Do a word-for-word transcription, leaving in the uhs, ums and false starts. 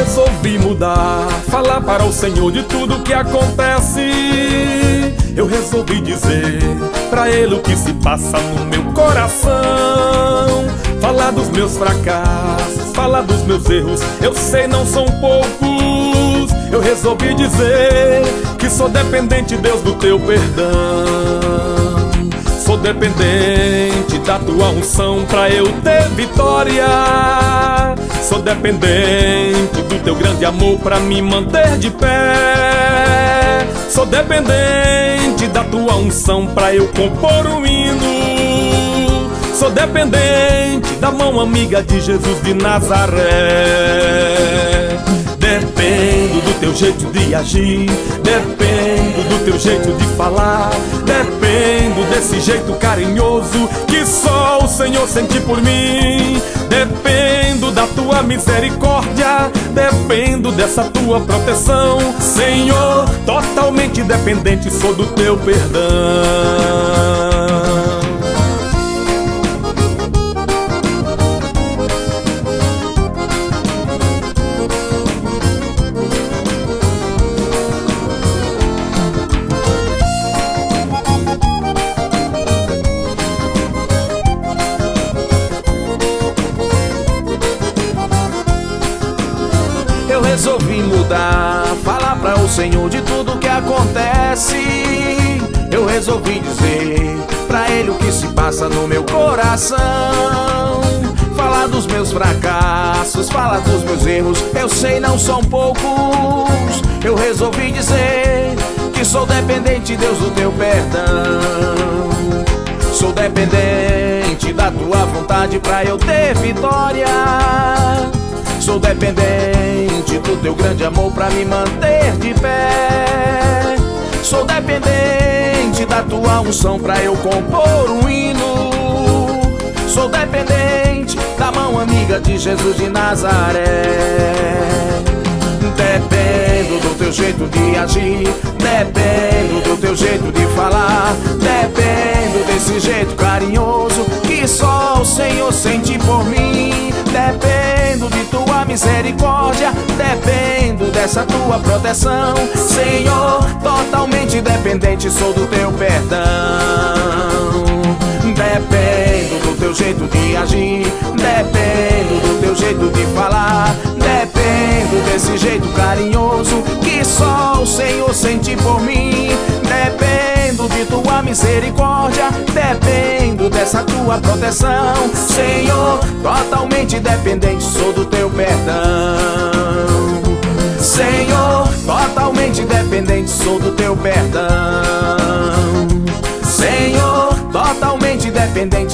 resolvi mudar, falar para o Senhor de tudo que acontece. Eu resolvi dizer pra Ele o que se passa no meu coração. Falar dos meus fracassos, falar dos meus erros, eu sei não são poucos. Eu resolvi dizer que sou dependente, Deus, do teu perdão. Sou dependente da tua unção pra eu ter vitória. Sou dependente do teu grande amor pra me manter de pé. Sou dependente da tua unção pra eu compor um hino. Sou dependente da mão amiga de Jesus de Nazaré. Dependo do teu jeito de agir, dependo do teu jeito de falar, dependo desse jeito carinhoso que só o Senhor sente por mim. Dependo da tua misericórdia, dependo dessa tua proteção. Senhor, totalmente dependente sou do teu perdão. Eu resolvi mudar, falar para o Senhor de tudo que acontece. Eu resolvi dizer pra Ele o que se passa no meu coração. Falar dos meus fracassos, falar dos meus erros, eu sei não são poucos. Eu resolvi dizer que sou dependente, Deus, do teu perdão. Sou dependente da tua vontade pra eu ter vitória. Sou dependente do teu grande amor pra me manter de pé. Sou dependente da tua unção pra eu compor um hino. Sou dependente da mão amiga de Jesus de Nazaré. Dependo do teu jeito de agir, dependo do teu jeito de falar, dependo desse jeito carinhoso que só o Senhor sente por mim. Dependo de tua misericórdia, dependo dessa tua proteção. Senhor, totalmente dependente sou do teu perdão. Dependo do teu jeito de agir, dependo do teu jeito de falar, dependo desse jeito carinhoso que só o Senhor sente por mim. Dependo de tua misericórdia, dependo dessa tua proteção. Senhor, totalmente dependente sou do teu perdão. Senhor, totalmente dependente sou do teu perdão. Senhor, totalmente dependente